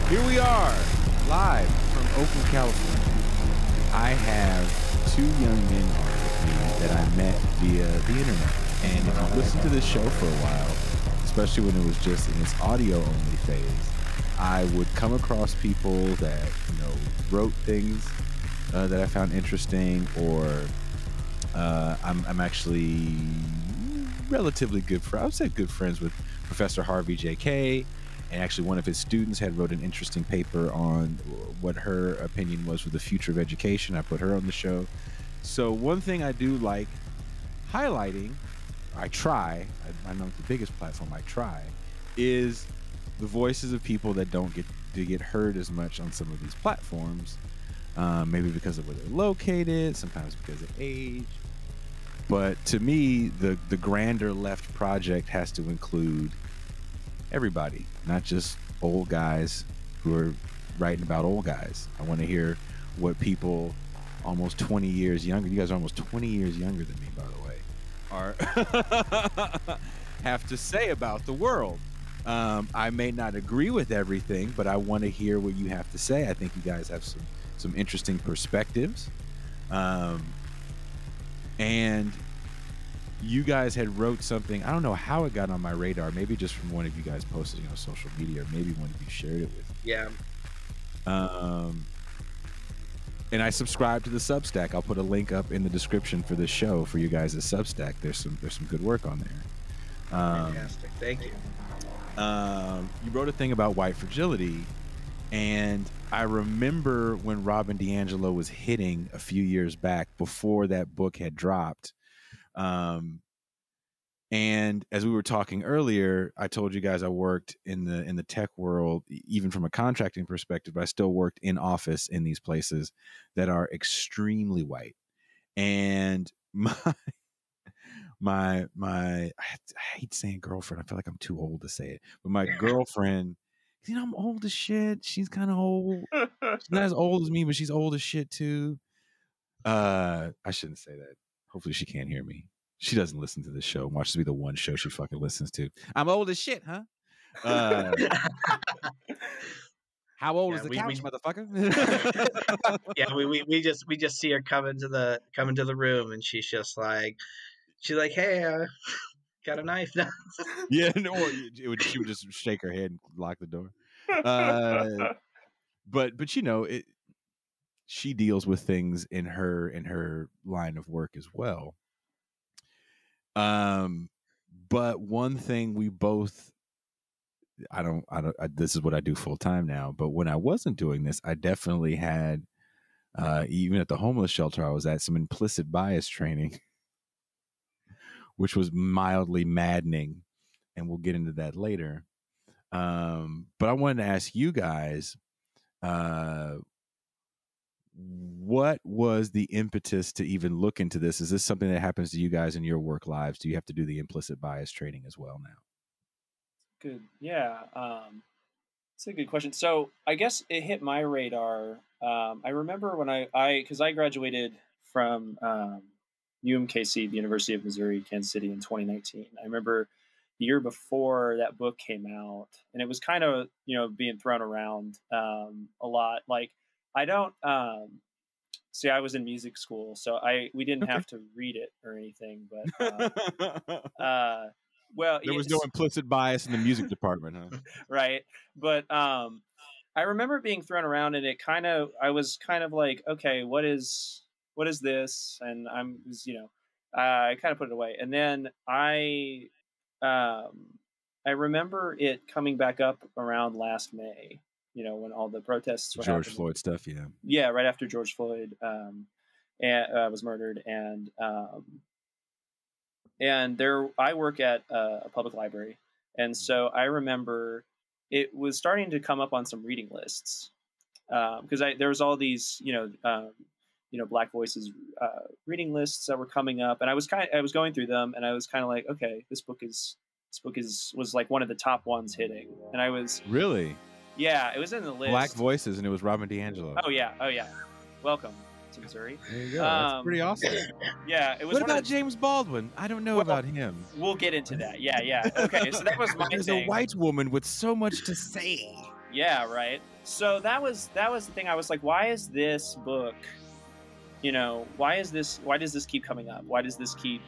Here we are, live from Oakland, California. I have two young men with me that I met via the internet. And if you've listened to this show for a while, especially when it was just in its audio-only phase, I would come across people that, wrote things that I found interesting, or I'm actually relatively good friends. I would say good friends with Professor Harvey J.K., and actually one of his students had wrote an interesting paper on what her opinion was for the future of education. I put her on the show. So one thing I do like highlighting, I know it's the biggest platform I try, is the voices of people that don't get heard as much on some of these platforms. Maybe because of where they're located, sometimes because of age. But to me, the grander left project has to include everybody, not just old guys who are writing about old guys. I want to hear what people almost 20 years younger, you guys are almost 20 years younger than me, by the way, are have to say about the world. I may not agree with everything, but I want to hear what you have to say. I think you guys have some interesting perspectives. And you guys had wrote something. I don't know how it got on my radar. Maybe just from one of you guys posting on social media, or maybe one of you shared it with me. Yeah. And I subscribe to the Substack. I'll put a link up in the description for this show for you guys' Substack. There's some good work on there. Fantastic. Thank you. You wrote a thing about white fragility, and I remember when Robin DiAngelo was hitting a few years back before that book had dropped. And as we were talking earlier, I told you guys I worked in the tech world, even from a contracting perspective, but I still worked in office in these places that are extremely white. And my I hate saying girlfriend. I feel like I'm too old to say it, but my girlfriend, I'm old as shit. She's kind of old. She's not as old as me, but she's old as shit too. I shouldn't say that. Hopefully she can't hear me. She doesn't listen to this show. Watch this be the one show she fucking listens to. I'm old as shit, huh? How old is the couch, motherfucker? Yeah, we just see her come into the room, and she's like, hey, got a knife now. Yeah, no, she would just shake her head and lock the door. But she deals with things in her line of work as well. But one thing we both, this is what I do full time now, but when I wasn't doing this, I definitely had, even at the homeless shelter I was at, some implicit bias training, which was mildly maddening. And we'll get into that later. But I wanted to ask you guys, what was the impetus to even look into this? Is this something that happens to you guys in your work lives? Do you have to do the implicit bias training as well now? Good. Yeah. It's a good question. So I guess it hit my radar. I remember when because I graduated from UMKC, the University of Missouri, Kansas City in 2019. I remember the year before that book came out, and it was kind of, being thrown around a lot. Like, I don't see, I was in music school, so we didn't have to read it or anything, but well, there was no implicit bias in the music department, huh? Right. But I remember being thrown around, and I was kind of like, okay, what is this? And I kind of put it away. And then I remember it coming back up around last May, when all the protests were George happening. Floyd stuff. Yeah. Yeah. Right after George Floyd was murdered. And I work at a public library. And so I remember it was starting to come up on some reading lists, because there was all these, Black Voices reading lists that were coming up, and I was going through them, and I was kind of like, okay, this book was like one of the top ones hitting, and I was really, yeah, it was in the list. Black Voices, and it was Robin DiAngelo. Oh yeah, welcome to Missouri. There you go. That's pretty awesome. Yeah, it was. What about James Baldwin? I don't know about him. We'll get into that. Yeah. Okay, so that was my There's thing. a white woman with so much to say. Yeah, right. So that was the thing. I was like, why is this book? Why does this keep coming up? Why does this keep,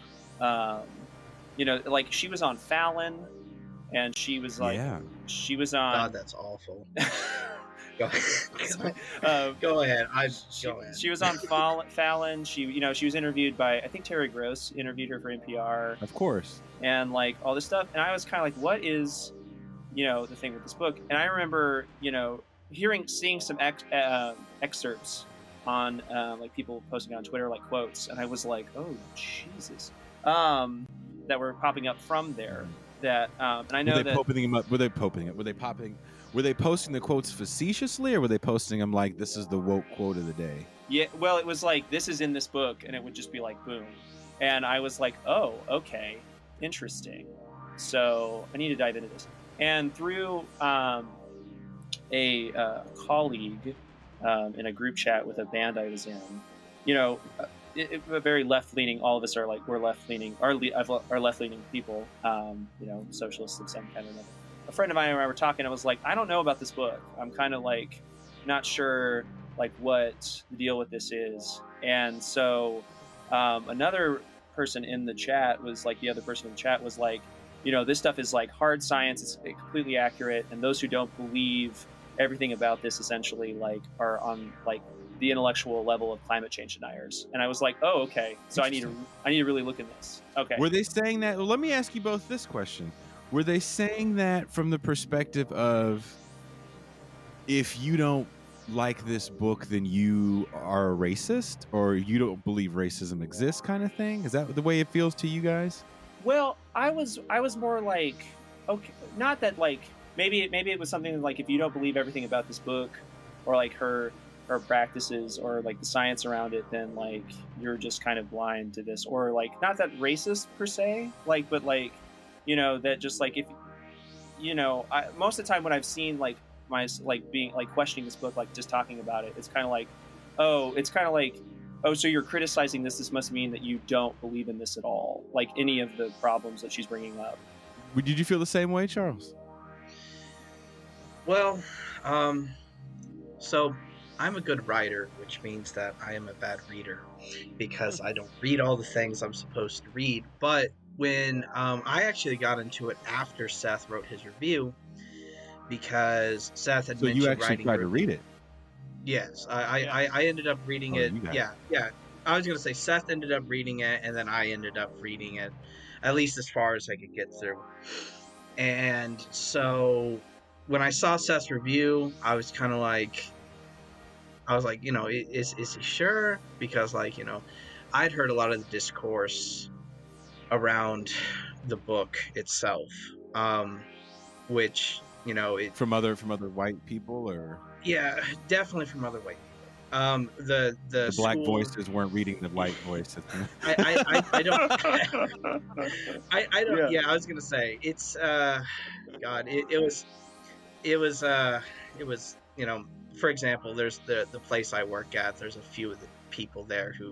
like she was on Fallon, and she was like, Yeah. she was on. God, that's awful. Go ahead. She was on Fallon. She was interviewed by, I think Terry Gross interviewed her for NPR. Of course. And like all this stuff, and I was kind of like, what is, the thing with this book? And I remember, seeing some excerpts on like people posting on Twitter, like quotes, and I was like, oh Jesus, that were popping up from there. That and I know were they popping them up? Were they popping it? Were they posting the quotes facetiously, or were they posting them like, this is the woke quote of the day? Yeah, well, it was like, this is in this book, and it would just be like, boom. And I was like, oh, okay, interesting. So I need to dive into this. And through a colleague in a group chat with a band I was in, very left-leaning. All of us are like, we're left-leaning, are left-leaning people, socialists of some kind or another. A friend of mine and I were talking, I was like, I don't know about this book. I'm kind of like not sure like what the deal with this is. And so another person in the chat was like, the other person in the chat was like, this stuff is like hard science, it's completely accurate, and those who don't believe everything about this essentially like are on like the intellectual level of climate change deniers. And I was like, oh, okay, so I need to really look at this. Okay. Were they saying that? Well, let me ask you both this question. Were they saying that from the perspective of, if you don't like this book, then you are a racist, or you don't believe racism exists, kind of thing? Is that the way it feels to you guys? Well, I was more like, okay, not that like, maybe it was something like, if you don't believe everything about this book, or like her practices, or like the science around it, then like you're just kind of blind to this. Or like, not that racist per se, like, but like, that just like, if most of the time when I've seen like my like being like questioning this book, like just talking about it, it's kind of like, oh, so you're criticizing this must mean that you don't believe in this at all, like any of the problems that she's bringing up. Did you feel the same way, Charles? Well, so I'm a good writer, which means that I am a bad reader, because I don't read all the things I'm supposed to read. But when I actually got into it after Seth wrote his review, because Seth had mentioned you actually writing. tried to read it? Yes, I ended up reading it. Yeah. I was gonna say Seth ended up reading it, and then I ended up reading it, at least as far as I could get through. And so when I saw Seth's review, I was kind of like, is he sure? Because like, I'd heard a lot of the discourse around the book itself, which from other white people, or definitely from other white people. The black school, voices weren't reading the white voices. I don't. I don't. Yeah, I was gonna say it's. God, it was. For example, there's the place I work at. There's a few of the people there who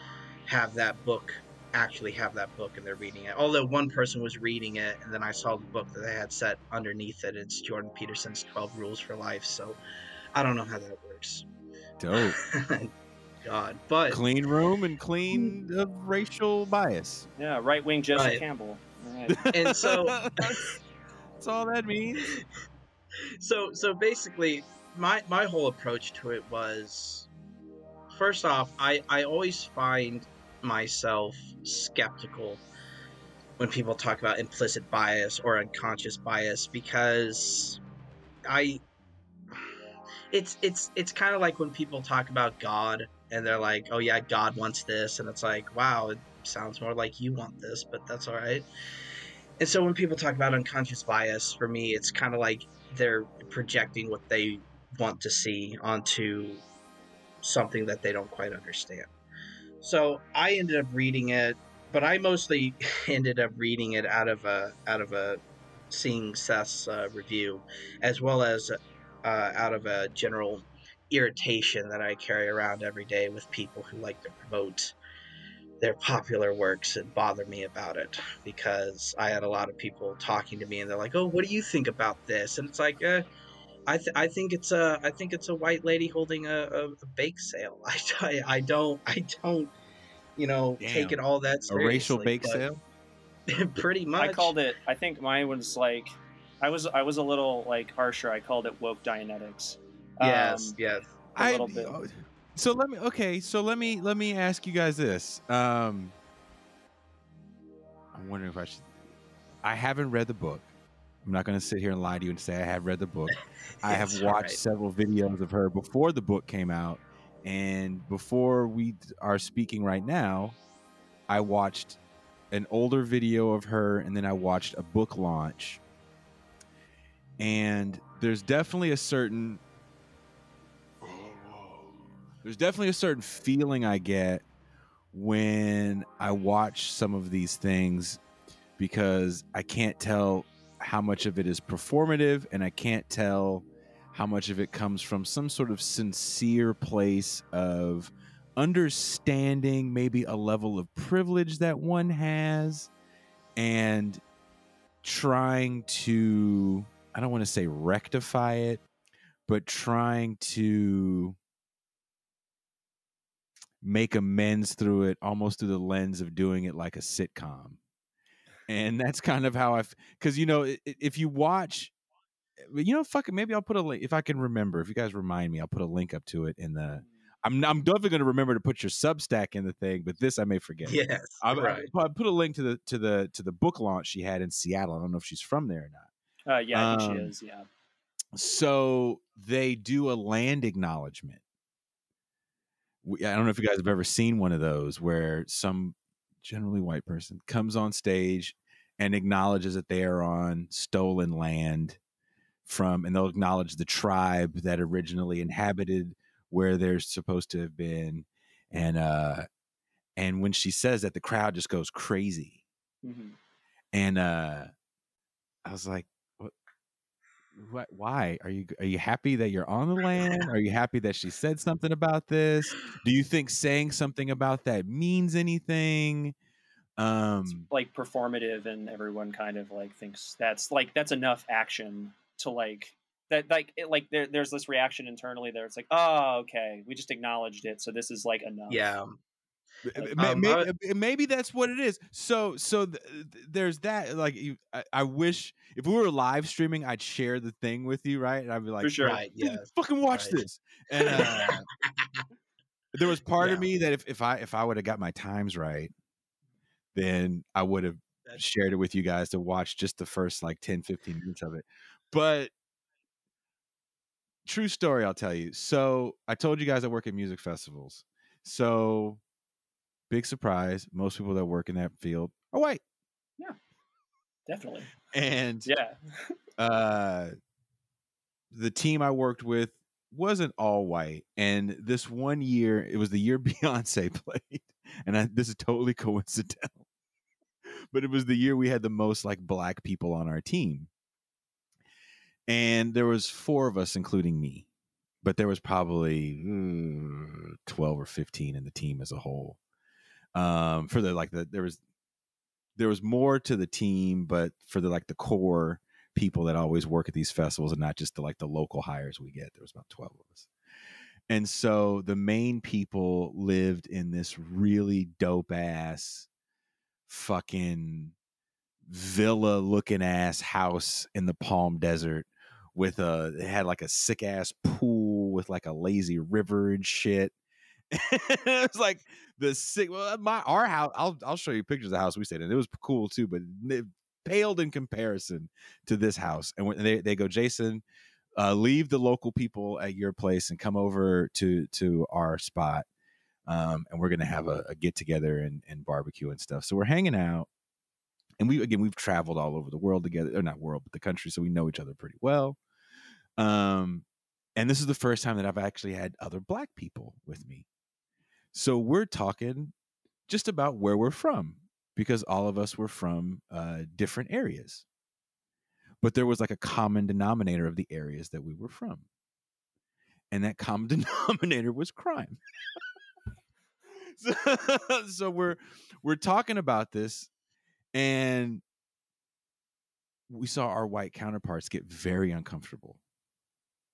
actually have that book, and they're reading it. Although one person was reading it, and then I saw the book that they had set underneath it. It's Jordan Peterson's 12 Rules for Life. So I don't know how that works. Dope. God, but clean room and clean of racial bias. Yeah, right-wing Joseph Campbell. Right. And so that's all that means. So basically, my whole approach to it was, first off, I always find myself skeptical when people talk about implicit bias or unconscious bias, because it's kind of like when people talk about God and they're like, oh yeah, God wants this, and it's like, wow, it sounds more like you want this, but that's all right. And so when people talk about unconscious bias, for me, it's kind of like they're projecting what they want to see onto something that they don't quite understand. So I ended up reading it, but I mostly ended up reading it out of a seeing Seth's review, as well as out of a general irritation that I carry around every day with people who like to promote their popular works and bother me about it, because I had a lot of people talking to me and they're like, oh, what do you think about this? And it's like, I think it's a white lady holding a bake sale. I don't take Damn. it all that A racial seriously, bake sale? but pretty I much. called it. I think mine was like, I was a little like harsher. I called it woke Dianetics. Yes. A little bit. So let me ask you guys this. I'm wondering if I should. I haven't read the book. I'm not going to sit here and lie to you and say I have read the book. I have It's watched alright. several videos of her before the book came out, and before we are speaking right now, I watched an older video of her, and then I watched a book launch. And there's definitely a certain feeling I get when I watch some of these things, because I can't tell how much of it is performative, and I can't tell how much of it comes from some sort of sincere place of understanding maybe a level of privilege that one has, and trying to, I don't want to say rectify it, but trying to make amends through it, almost through the lens of doing it like a sitcom. And that's kind of how because if you watch, fuck it, maybe I'll put a link if I can remember. If you guys remind me, I'll put a link up to it in the. I'm definitely going to remember to put your Substack in the thing, but this I may forget. Yes, right. I put a link to the book launch she had in Seattle. I don't know if she's from there or not. Yeah, I think she is. Yeah. So they do a land acknowledgement. I don't know if you guys have ever seen one of those where some generally white person comes on stage and acknowledges that they are on stolen land and they'll acknowledge the tribe that originally inhabited where they're supposed to have been. And when she says that, the crowd just goes crazy. Mm-hmm. And I was like, what? Why are you happy that you're on the land? Are you happy that she said something about this? Do you think saying something about that means anything? It's like performative, and everyone kind of like thinks that's enough action to there's this reaction internally there. It's like, oh, okay, we just acknowledged it, so this is like enough. Yeah. Maybe that's what it is. So there's that. Like, I wish if we were live streaming, I'd share the thing with you, right? And I'd be like, for sure, right, yeah, fucking watch this. And there was part of me that if I would have got my times right, then I would have shared it with you guys to watch just the first like 10, 15 minutes of it. But true story, I'll tell you. So I told you guys I work at music festivals. So big surprise, most people that work in that field are white. Yeah, definitely. And yeah, the team I worked with wasn't all white. And this one year, it was the year Beyonce played. And this is totally coincidental. But it was the year we had the most like black people on our team. And there was 4 of us, including me. But there was probably 12 or 15 in the team as a whole. There was more to the team, but for the core people that always work at these festivals and not just the local hires we get, there was about 12 of us. And so the main people lived in this really dope ass fucking villa looking ass house in the Palm Desert with it had like a sick ass pool with like a lazy river and shit. It was like the sick. Well, our house. I'll show you pictures of the house we stayed in. It was cool too, but it paled in comparison to this house. And when they go, Jason, leave the local people at your place and come over to our spot, and we're gonna have a get together and barbecue and stuff. So we're hanging out, and we've traveled all over the world together, or not world, but the country, so we know each other pretty well. And this is the first time that I've actually had other black people with me. So we're talking just about where we're from, because all of us were from different areas. But there was like a common denominator of the areas that we were from. And that common denominator was crime. So we're talking about this, and we saw our white counterparts get very uncomfortable.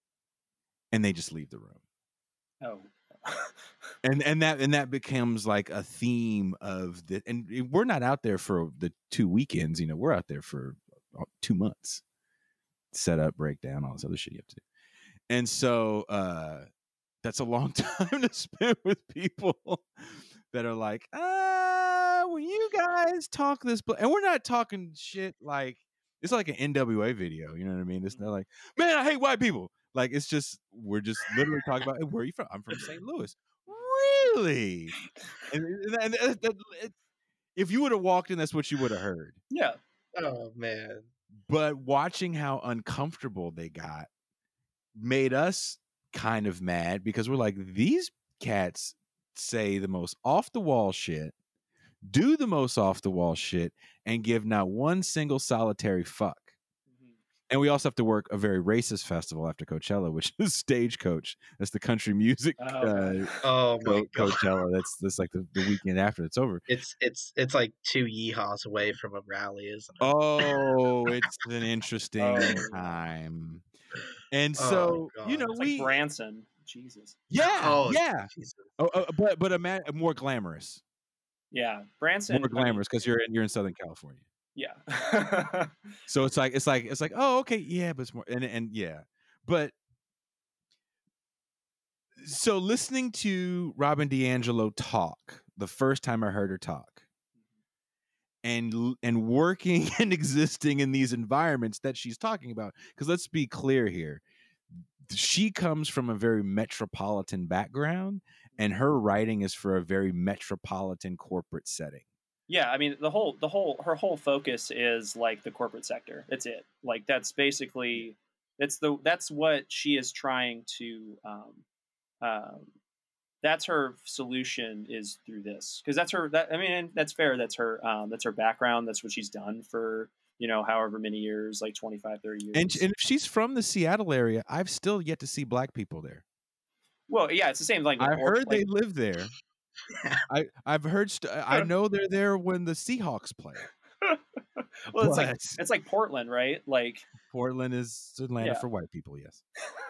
and they just leave the room. Oh. And that becomes like a theme of the, and we're not out there for the 2 weekends, we're out there for 2 months. Set up, breakdown, all this other shit you have to do. And so that's a long time to spend with people that are like, when you guys talk this, and we're not talking shit like it's like an NWA video, you know what I mean? It's not like, man, I hate white people. Like, it's just, we're just literally talking about, hey, where are you from? I'm from St. Louis. Really? And if you would have walked in, that's what you would have heard. Yeah. Oh man. But watching how uncomfortable they got made us kind of mad, because we're like, these cats say the most off the wall shit, do the most off the wall shit, and give not one single solitary fuck. And we also have to work a very racist festival after Coachella, which is Stagecoach. That's the country music Oh my God. Coachella. That's like the weekend after it's over. It's like 2 yeehaws away from a rally, isn't it? Oh, it's an interesting time. And so, God. It's like Branson. Jesus. Yeah, yeah. Jesus. But more glamorous. Yeah, Branson. More glamorous because you're in Southern California. Yeah. So it's like oh, okay, yeah, but it's more and yeah. But so listening to Robin DiAngelo talk the first time I heard her talk, and working and existing in these environments that she's talking about, because let's be clear here, she comes from a very metropolitan background, and her writing is for a very metropolitan corporate setting. Yeah, I mean, her whole focus is like the corporate sector. That's it. Like, that's basically that's what she is trying to. That's her solution, is through this, because that's her. That's fair. That's her. That's her background. That's what she's done for however many years, like 25, 30 years. And if she's from the Seattle area, I've still yet to see black people there. Well, yeah, it's the same. Like, I heard they live there. I've heard. I know they're there when the Seahawks play. Well, it's like Portland, right? Like, Portland is Atlanta for white people. Yes.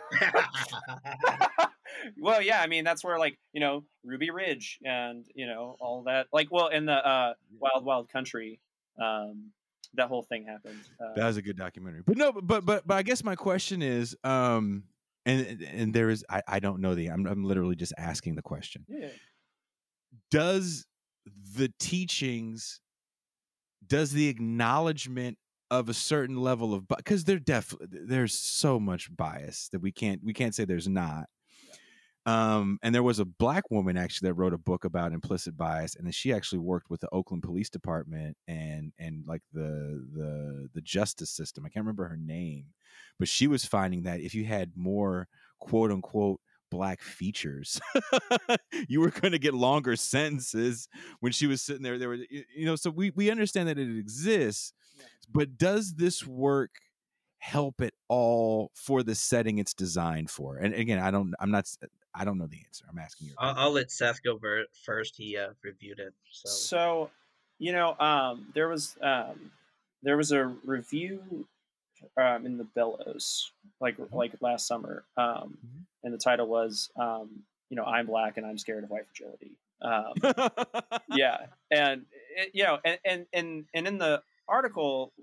Well, yeah. I mean, that's where Ruby Ridge and all that. Like, well, in the Wild Wild Country, that whole thing happened. That was a good documentary. But no, but I guess my question is, and there is, I don't know I'm literally just asking the question. Yeah. Does the teachings, does the acknowledgement of a certain level of, because there's so much bias that we can't say there's not. And there was a black woman actually that wrote a book about implicit bias, and then she actually worked with the Oakland Police Department and like the justice system. I can't remember her name, but she was finding that if you had more quote unquote black features, you were going to get longer sentences. When she was sitting there were, so we understand that it exists, but does this work help at all for the setting it's designed for? And again, I don't know the answer. I'm asking you. I'll let Seth go first. He reviewed it. So there was a review in the Bellows like last summer, and the title was I'm black and I'm scared of white fragility. Yeah, and and in the article,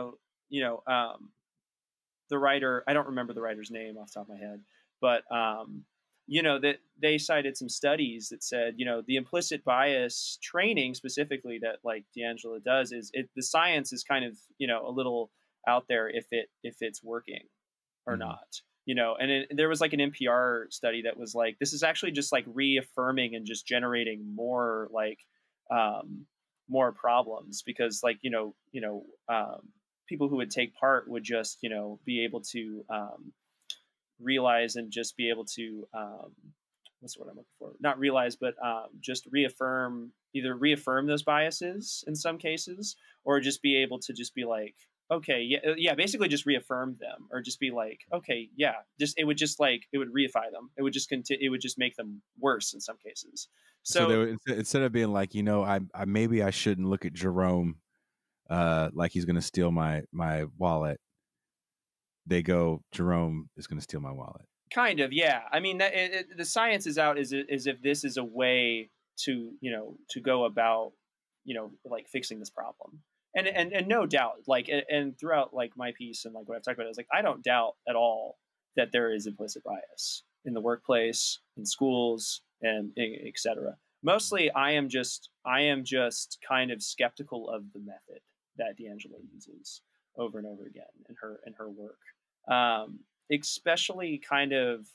the writer, I don't remember the writer's name off the top of my head, but that they cited some studies that said, the implicit bias training specifically that like DiAngelo does is the science is kind of, a little out there if it's working or not, and there was like an NPR study that was like, this is actually just like reaffirming and just generating more like more problems, because like, people who would take part would just, be able to realize and just be able to what's the word I'm looking for? Not realize, but just either reaffirm those biases in some cases, or just be able to just be like, okay, yeah, basically just reaffirm them, or just be like, okay, yeah, it would reify them. It would just it would just make them worse in some cases. So instead of being like, I maybe I shouldn't look at Jerome like he's going to steal my wallet, they go, Jerome is going to steal my wallet. Kind of, yeah. I mean, the science is out as if this is a way to to go about like fixing this problem, and no doubt, like and throughout like my piece and like what I've talked about is like I don't doubt at all that there is implicit bias in the workplace, in schools, and etc. Mostly, I am just kind of skeptical of the method that D'Angelo uses over and over again in her work. Especially kind of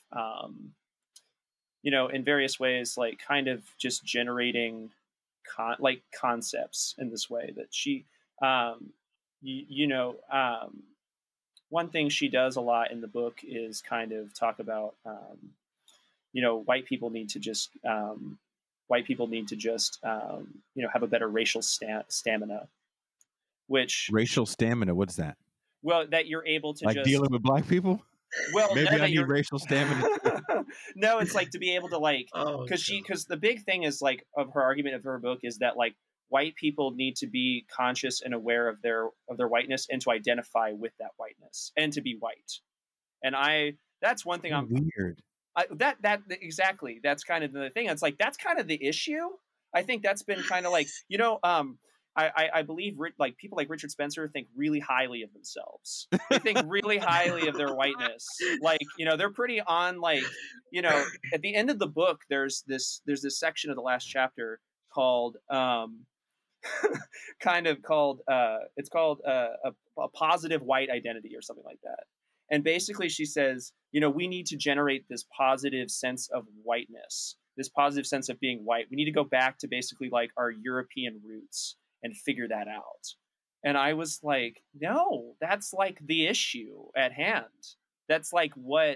in various ways, like kind of just generating concepts in this way that she one thing she does a lot in the book is kind of talk about white people need to just have a better racial stamina, which Racial stamina. What's that? well, that you're able to like just dealing with black people. Well, Maybe no, I need racial stamina. No, it's like to be able to like Oh, because the big thing is like of her argument of her book is that like white people need to be conscious and aware of their whiteness and to identify with that whiteness and to be white. And that's one thing weird. That exactly, that's kind of the thing. It's like that's kind of the issue. I think that's been kind of like I believe like people like Richard Spencer think really highly of themselves. They think really highly of their whiteness. Like they're pretty on like at the end of the book there's this section of the last chapter called it's called a positive white identity or something like that. And basically she says, we need to generate this positive sense of whiteness, this positive sense of being white. We need to go back to basically like our European roots and figure that out. And I was like, no, that's like the issue at hand. That's like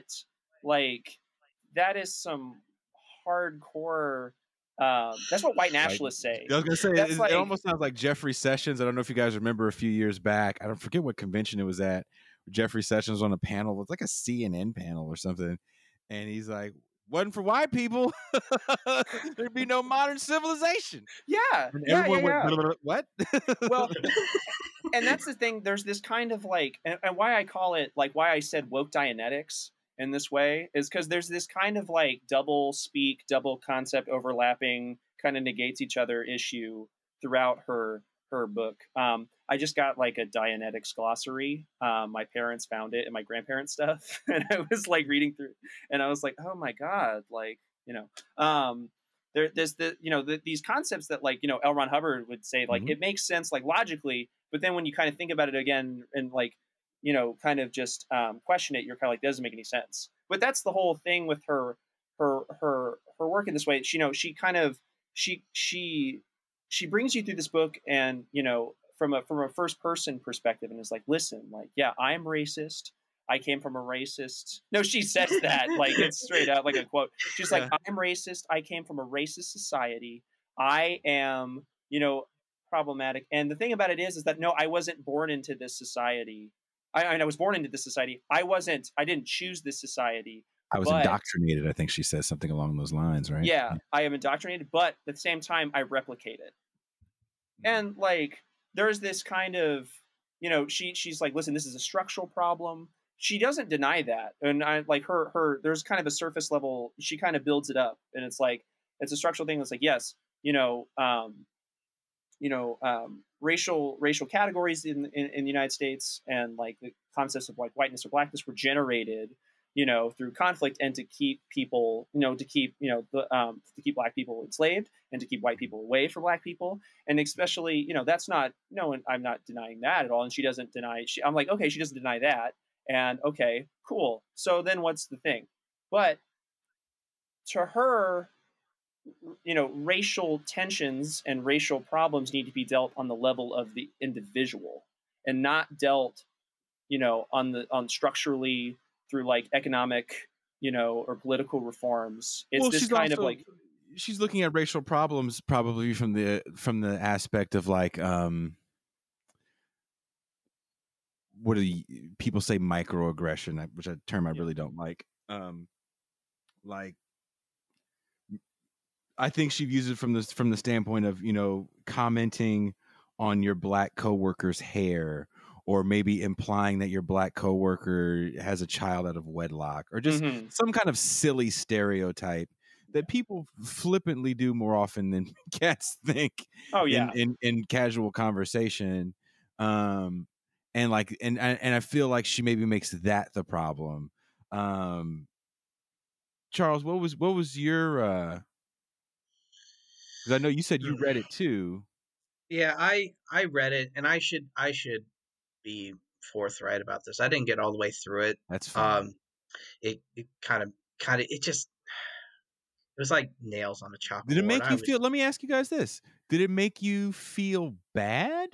that is some hardcore. That's what white nationalists say. I was gonna say it almost sounds like Jeffrey Sessions. I don't know if you guys remember a few years back. I don't forget what convention it was at. Jeffrey Sessions on a panel. It was like a CNN panel or something, and he's like, "Wasn't for white people, there'd be no modern civilization." Yeah, and everyone went, "What?" Well, and that's the thing. There's this kind of like, and why I call it like why I said woke Dianetics in this way is because there's this kind of like double speak, double concept overlapping, kind of negates each other issue throughout her book. I just got like a Dianetics glossary. My parents found it in my grandparents' stuff, and I was like reading through, and I was like, oh my god, like there's these concepts that like L. Ron Hubbard would say like it makes sense like logically, but then when you kind of think about it again and like kind of just question it, you're kind of like doesn't make any sense. But that's the whole thing with her work in this way. She kind of she brings you through this book and from a first person perspective and is like, listen, like yeah, I'm racist. I came from a racist. No, she says that like it's straight up like a quote. She's like, I'm racist. I came from a racist society. I am, problematic. And the thing about it is that no, I wasn't born into this society. I was born into this society. I didn't choose this society. I was indoctrinated. I think she says something along those lines, right? Yeah, I am indoctrinated, but at the same time, I replicate it. And like, there's this kind of, she's like, listen, this is a structural problem. She doesn't deny that, and I like her. There's kind of a surface level. She kind of builds it up, and it's like it's a structural thing. That's like yes, racial categories in the United States and like the concepts of like whiteness or blackness were generated, through conflict and to keep people, to keep black people enslaved and to keep white people away from black people, and especially that's not and I'm not denying that at all, and she doesn't deny. I'm like okay, she doesn't deny that. And okay, cool. So then what's the thing? But to her, racial tensions and racial problems need to be dealt on the level of the individual and not dealt, on structurally through like economic, or political reforms. It's this kind of like she's looking at racial problems probably from the aspect of like what do people say, microaggression, which a term I really don't like. Like I think she views it from the standpoint of commenting on your black coworker's hair or maybe implying that your black coworker has a child out of wedlock, or just some kind of silly stereotype that people flippantly do more often than cats think. Oh yeah. In casual conversation. And I feel like she maybe makes that the problem. Charles, what was your because I know you said you read it too. Yeah, I read it, and I should be forthright about this. I didn't get all the way through it. That's fine. It kind of it just it was like nails on a chalkboard. Did it make you feel? Let me ask you guys this: did it make you feel bad?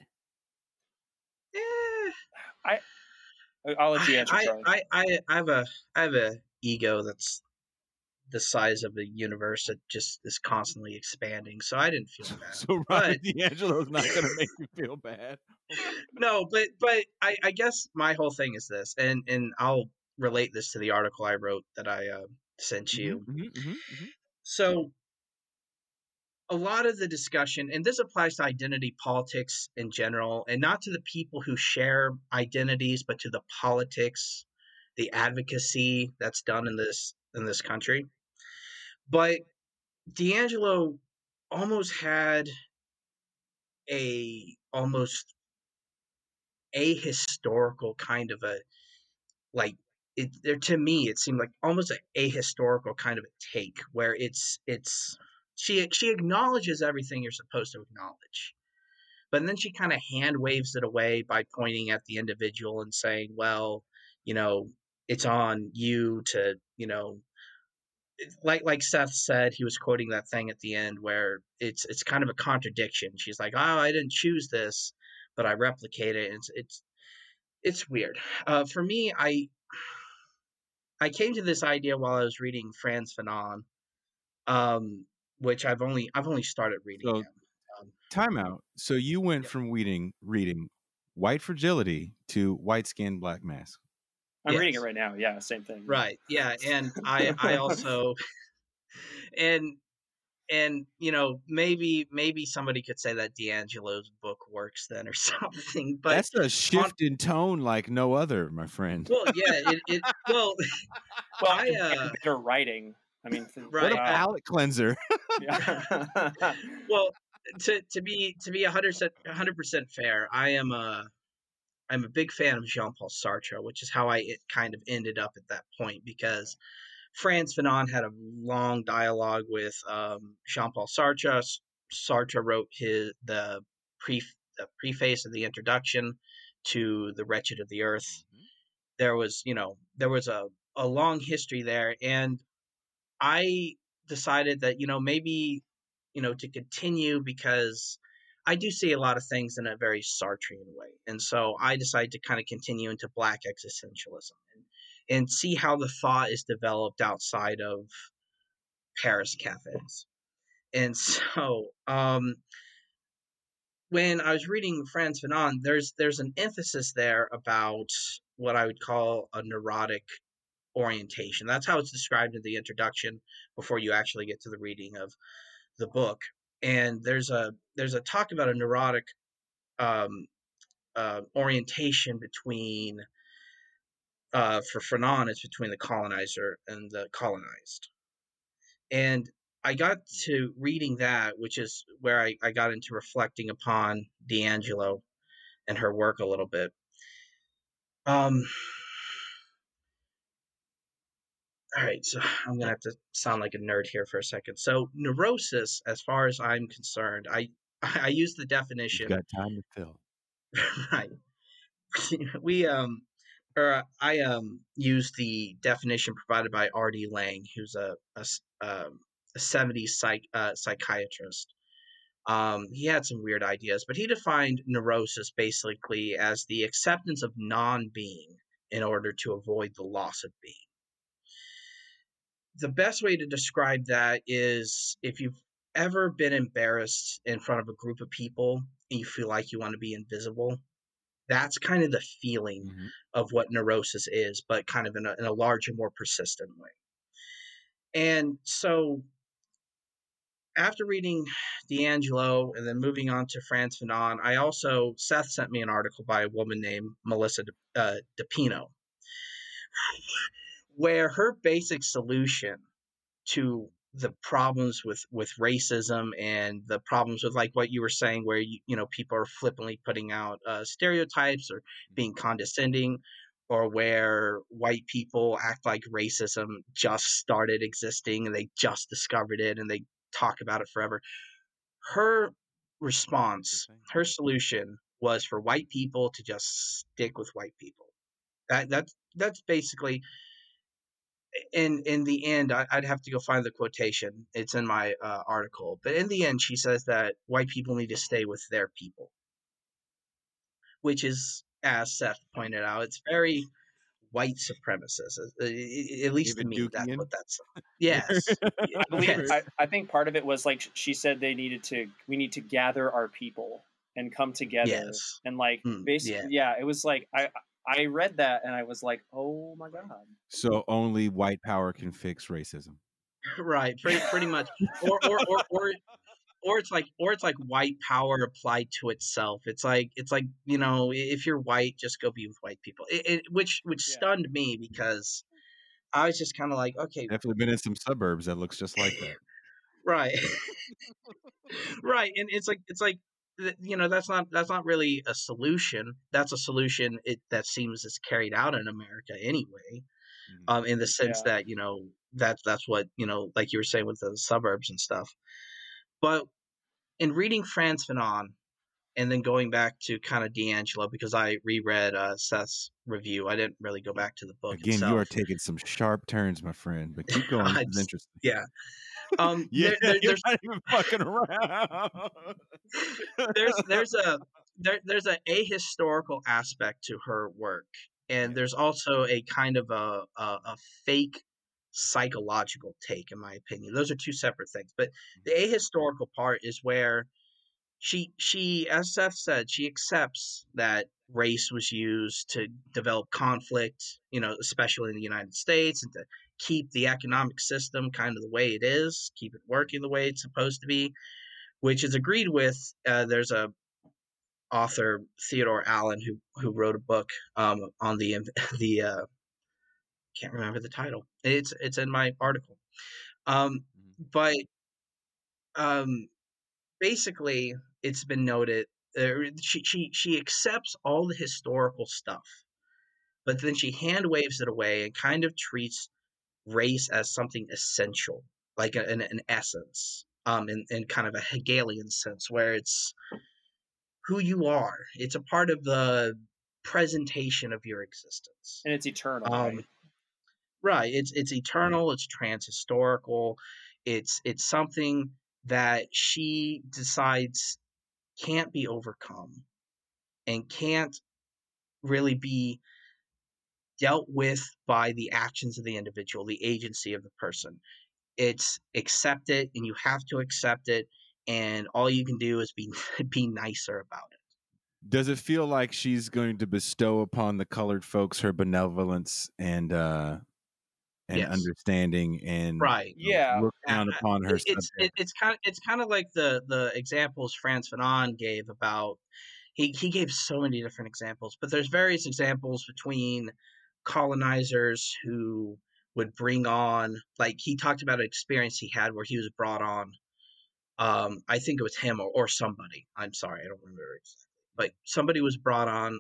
I'll let you answer, Charlie. I have a ego that's the size of the universe that just is constantly expanding. So I didn't feel bad. So Robert DiAngelo's not going to make you feel bad. No, but I guess my whole thing is this, and I'll relate this to the article I wrote that I sent you. So a lot of the discussion, and this applies to identity politics in general, and not to the people who share identities, but to the politics, the advocacy that's done in this country. But DiAngelo almost had almost a historical kind of a, like, to me it seemed like almost a historical kind of a take, where she acknowledges everything you're supposed to acknowledge, but then she kind of hand waves it away by pointing at the individual and saying, well, it's on you to, like Seth said, he was quoting that thing at the end where it's kind of a contradiction. She's like, oh, I didn't choose this, but I replicate it. And it's weird. For me, I came to this idea while I was reading Frantz Fanon, which I've only started reading. So, time out. So you went from reading White Fragility to White Skin Black Mask. I'm reading it right now. Yeah, same thing. Right. Yeah, and I also and maybe somebody could say that DiAngelo's book works then or something, but that's a shift in tone like no other, my friend. Well, yeah, well, better writing. I mean, what a palate cleanser. Well, to be 100% fair, I'm a big fan of Jean-Paul Sartre, which is how I kind of ended up at that point, because Frantz Fanon had a long dialogue with Jean-Paul Sartre. Sartre wrote the preface of the introduction to The Wretched of the Earth. There was a long history there, and I decided that maybe to continue, because I do see a lot of things in a very Sartrean way, and so I decided to kind of continue into Black existentialism and see how the thought is developed outside of Paris cafes. And so when I was reading Frantz Fanon, there's an emphasis there about what I would call a neurotic orientation. That's how it's described in the introduction before you actually get to the reading of the book. And there's a talk about a neurotic orientation between, for Fanon, it's between the colonizer and the colonized. And I got to reading that, which is where I got into reflecting upon DiAngelo and her work a little bit. All right, so I'm going to have to sound like a nerd here for a second. So neurosis, as far as I'm concerned, I use the definition. You've got time to fill. Right. I use the definition provided by R.D. Laing, who's a 70s psychiatrist. He had some weird ideas, but he defined neurosis basically as the acceptance of non-being in order to avoid the loss of being. The best way to describe that is, if you've ever been embarrassed in front of a group of people and you feel like you want to be invisible, that's kind of the feeling of what neurosis is, but kind of in a larger, more persistent way. And so after reading D'Angelo and then moving on to Frantz Fanon, Seth sent me an article by a woman named Melissa DePino, where her basic solution to the problems with racism and the problems with, like, what you were saying, where people are flippantly putting out stereotypes or being condescending, or where white people act like racism just started existing and they just discovered it and they talk about it forever. Her response, her solution, was for white people to just stick with white people. That's basically, in the end, I'd have to go find the quotation. It's in my article, but in the end, she says that white people need to stay with their people, which is, as Seth pointed out, it's very white supremacist. At least to David me, that's Dukian. what that's. Yes, I believe yes, I think part of it was like she said we need to gather our people and come together yes, and like yeah. basically it was like I read that and I was like, oh my god. So only white power can fix racism. Right, pretty much, or it's like white power applied to itself. It's like if you're white, just go be with white people. Which Yeah. stunned me, because I was just kind of like, okay, Definitely been in some suburbs that looks just like that. right, right, and that's not really a solution. That's a solution that seems is carried out in America anyway. In the sense that that's what like you were saying with the suburbs and stuff. But in reading Frantz Fanon, and then going back to kind of D'Angelo, because I reread Seth's review. I didn't really go back to the book Again, you are itself. taking some sharp turns, my friend. But keep going. This is interesting. Yeah. Yeah, you're There's not even fucking around. there's a ahistorical aspect to her work, and there's also a kind of a fake psychological take, in my opinion. Those are two separate things. But the ahistorical part is where she, as Seth said, she accepts that race was used to develop conflict, especially in the United States, and to keep the economic system kind of the way it is, keep it working the way it's supposed to be, which is agreed with. There's a author, Theodore Allen, who wrote a book on the can't remember the title. It's in my article. But um, basically, it's been noted. She accepts all the historical stuff, but then she hand waves it away and kind of treats race as something essential, like an essence, in kind of a Hegelian sense, where it's who you are. It's a part of the presentation of your existence. And it's eternal, Um, right? right. It's eternal. It's transhistorical. It's something that she decides can't be overcome and can't really be dealt with by the actions of the individual, the agency of the person. It's accept it, and you have to accept it, and all you can do is be be nicer about it. Does it feel like she's going to bestow upon the colored folks her benevolence and Yes. understanding, and Right. look down upon her subject? It's kind of like the examples Frantz Fanon gave about. He gave so many different examples, but there's various examples between colonizers who would bring on, like, he talked about an experience he had where he was brought on. I think it was him or somebody. I'm sorry, I don't remember exactly, but somebody was brought on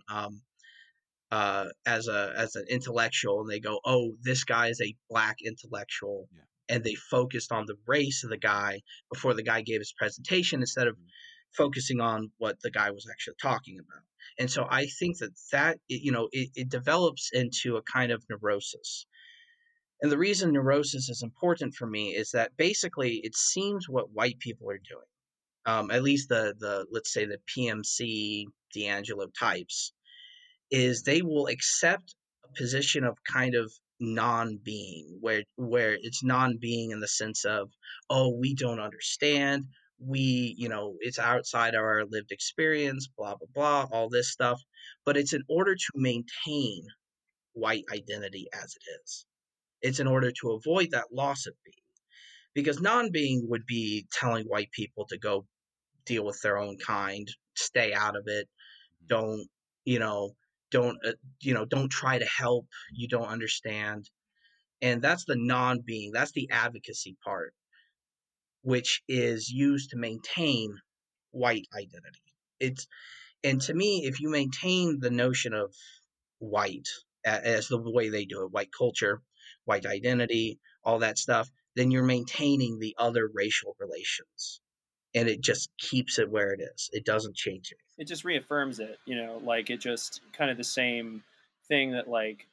as an intellectual, and they go, "Oh, this guy is a black intellectual," and they focused on the race of the guy before the guy gave his presentation, instead of focusing on what the guy was actually talking about. And so I think it develops into a kind of neurosis. And the reason neurosis is important for me is that basically it seems what white people are doing, at least the let's say the PMC D'Angelo types, is they will accept a position of kind of non-being, where it's non-being in the sense of, oh, we don't understand, it's outside of our lived experience, blah blah blah, all this stuff, but it's in order to maintain white identity as it is. It's in order to avoid that loss of being. because non-being would be telling white people to go deal with their own kind, stay out of it, don't you know don't try to help, you don't understand. And that's the non-being, that's the advocacy part, which is used to maintain white identity. It's And to me, if you maintain the notion of white as the way they do it, white culture, white identity, all that stuff, then you're maintaining the other racial relations, and it just keeps it where it is. It doesn't change anything. It just reaffirms it, like it just kind of the same thing that like,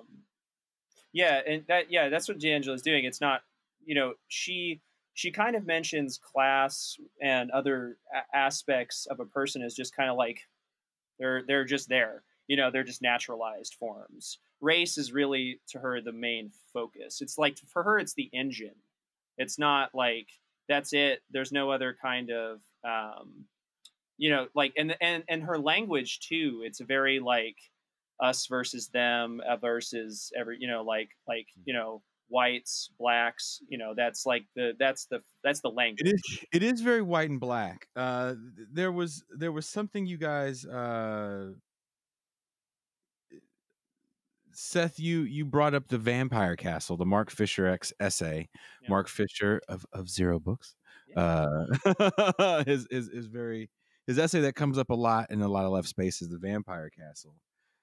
that's what D'Angela's doing. It's not, she kind of mentions class and other aspects of a person as just kind of like they're just there. They're just naturalized forms. Race is really to her the main focus. It's like for her, it's the engine. It's not like that's it. There's no other kind of like and her language too. It's very like us versus them versus every whites, blacks. That's like that's the language. It is very white and black. There was something you guys Seth, you brought up the Vampire Castle, the Mark Fisher essay. Yeah. Mark Fisher of Zero Books. Yeah. His essay that comes up a lot in a lot of left spaces, the Vampire Castle.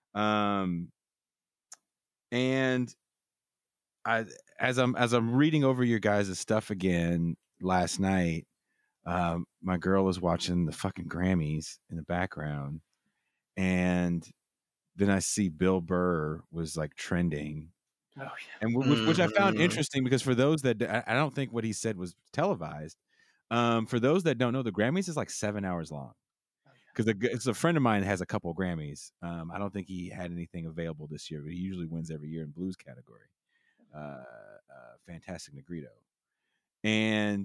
And as I'm reading over your guys' stuff again last night, my girl was watching the fucking Grammys in the background, and then I see Bill Burr was like trending. Oh, yeah. And which I found interesting, because for those that I don't think what he said was televised. For those that don't know, the Grammys is like 7 hours long, because a friend of mine has a couple Grammys. I don't think he had anything available this year, but he usually wins every year in blues category. Fantastic Negrito. And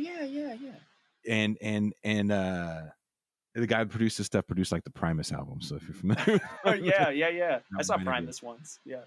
and the guy who produced this stuff produced like the Primus album. So if you're familiar, yeah. I saw Primus once. Yeah.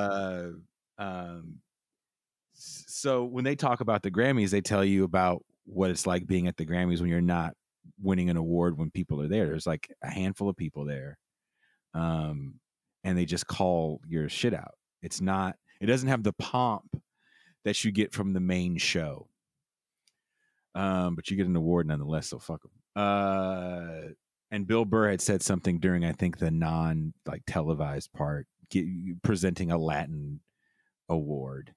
So when they talk about the Grammys, they tell you about what it's like being at the Grammys when you're not winning an award, when people are there. There's like a handful of people there, and they just call your shit out. It doesn't have the pomp that you get from the main show. But you get an award nonetheless, so fuck them. And Bill Burr had said something during, I think, the televised part, presenting a Latin award,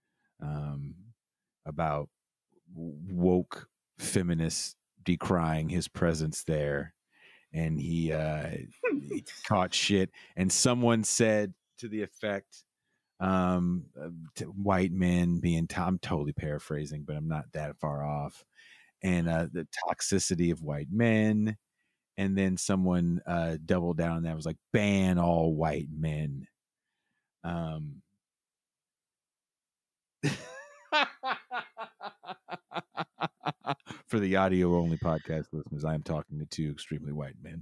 about woke feminists decrying his presence there, and he caught shit. And someone said to the effect, to white men being, I'm totally paraphrasing, but I'm not that far off, and the toxicity of white men. And then someone doubled down on that, was like, ban all white men. For the audio only podcast listeners, I am talking to two extremely white men.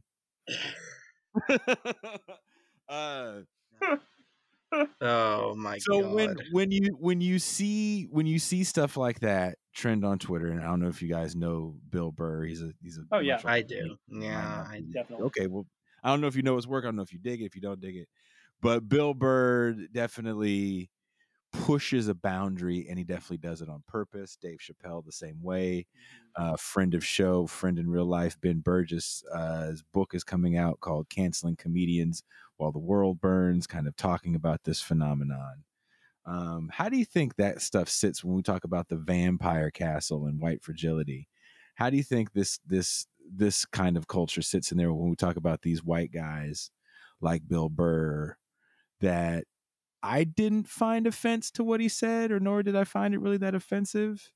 Oh my god! when you see stuff like that trend on Twitter, and I don't know if you guys know Bill Burr. He's a oh yeah, I do. Yeah, I definitely. Okay, well, I don't know if you know his work. I don't know if you dig it. If you don't dig it, but Bill Burr definitely pushes a boundary, and he definitely does it on purpose. Dave Chappelle the same way. Friend of show, friend in real life, Ben Burgess. His book is coming out called "Canceling Comedians While the World Burns," kind of talking about this phenomenon. How do you think that stuff sits when we talk about the Vampire Castle and white fragility? How do you think this kind of culture sits in there when we talk about these white guys like Bill Burr, that I didn't find offense to what he said, or nor did I find it really that offensive?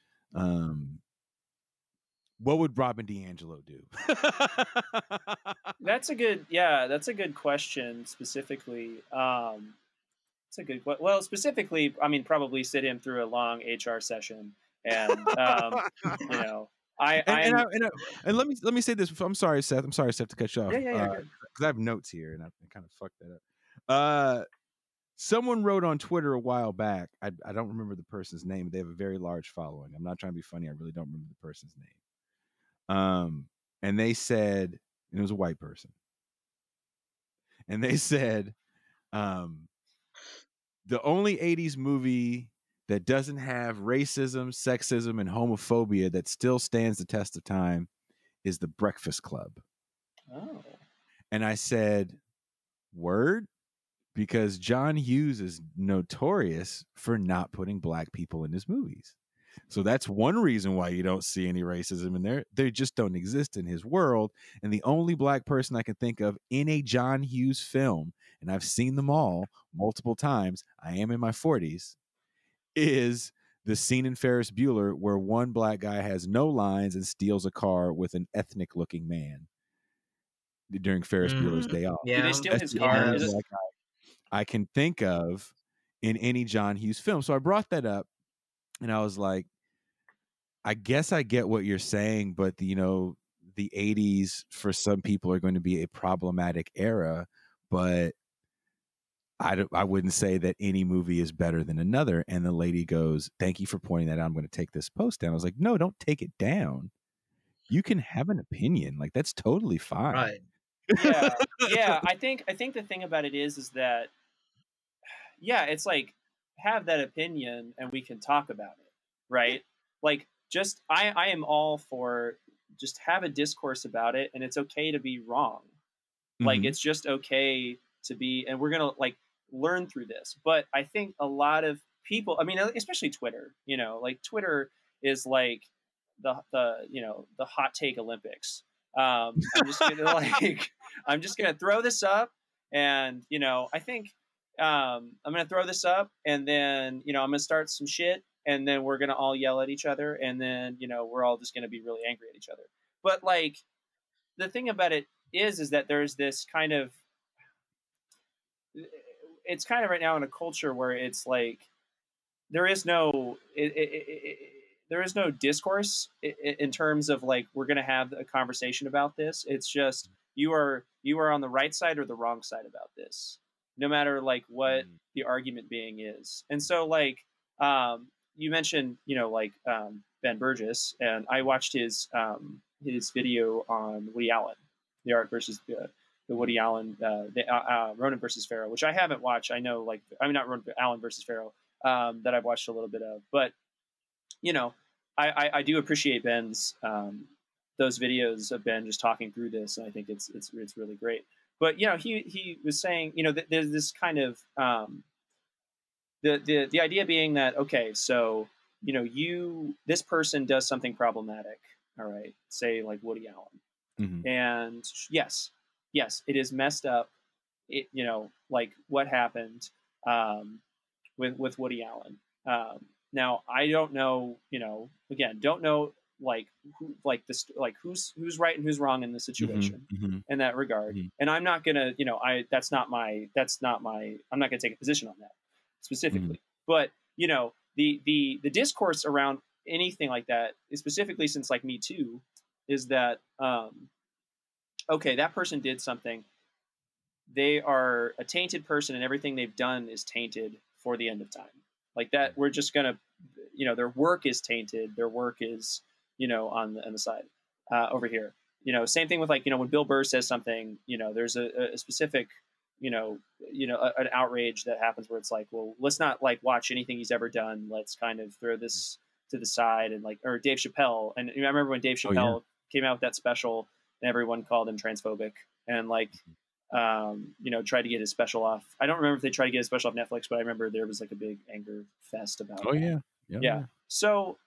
What would Robin DiAngelo do? That's a good question. Specifically, it's a good. Well, specifically, I mean, probably sit him through a long HR session, and and let me say this. I'm sorry, Seth, to cut you off. Yeah. Because I have notes here, and I kind of fucked that up. Someone wrote on Twitter a while back. I don't remember the person's name. They have a very large following. I'm not trying to be funny. I really don't remember the person's name. And they said, and it was a white person, and they said, the only 80s movie that doesn't have racism, sexism, and homophobia that still stands the test of time is The Breakfast Club. Oh. And I said, word? Because John Hughes is notorious for not putting black people in his movies. So that's one reason why you don't see any racism in there. They just don't exist in his world. And the only black person I can think of in a John Hughes film, and I've seen them all multiple times, I am in my 40s, is the scene in Ferris Bueller where one black guy has no lines and steals a car with an ethnic looking man during Ferris Bueller's Day Off. Do they Yeah. steal That's his the car? only Is it? black guy I can think of in any John Hughes film. So I brought that up and I was like, I guess I get what you're saying, but the 80s for some people are going to be a problematic era, but I wouldn't say that any movie is better than another. And the lady goes, "Thank you for pointing that out. I'm going to take this post down." I was like, "No, don't take it down. You can have an opinion. Like, that's totally fine." Right. Yeah. I think the thing about it is that, yeah, it's like, have that opinion and we can talk about it, right? Like, just I am all for just have a discourse about it, and it's okay to be wrong. Like, Mhm. it's just okay to be, and we're gonna like learn through this. But I think a lot of people, I mean, especially Twitter, like Twitter is like the hot take Olympics. I'm just gonna I'm just gonna throw this up, and I think I'm gonna throw this up, and then I'm gonna start some shit, and then we're gonna all yell at each other, and then we're all just gonna be really angry at each other. But like, the thing about it is that there's this kind of, it's kind of right now in a culture where it's like there is no there is no discourse in terms of like we're going to have a conversation about this. It's just you are on the right side or the wrong side about this, no matter like what the argument being is. And so like you mentioned like Ben Burgess, and I watched his video on Woody Allen, the art versus the Woody Allen, Ronan versus Pharaoh, which I haven't watched. I know, like, I mean, not Ronan, Allen versus Pharaoh, that I've watched a little bit of. But, I do appreciate Ben's, those videos of Ben just talking through this. And I think it's really great. But, he was saying, there's this kind of, the idea being that, okay, so, this person does something problematic. All right. Say like Woody Allen. Mhm. And yes, it is messed up. It, like what happened with Woody Allen. Now I don't know, again, don't know like who, like this, like who's right and who's wrong in the situation in that regard. And I'm not gonna, that's not my, I'm not gonna take a position on that specifically. But the discourse around anything like that, specifically since like Me Too, is that okay, that person did something. They are a tainted person, and everything they've done is tainted for the end of time. Like that, we're just gonna, their work is tainted. Their work is, on the side over here. Same thing with like, when Bill Burr says something, there's a specific, an outrage that happens where it's like, well, let's not like watch anything he's ever done. Let's kind of throw this to the side, and like, or Dave Chappelle. And I remember when Dave Chappelle came out with that special, and everyone called him transphobic, and like, tried to get his special off. I don't remember if they tried to get his special off Netflix, but I remember there was like a big anger fest about that. Yeah. So,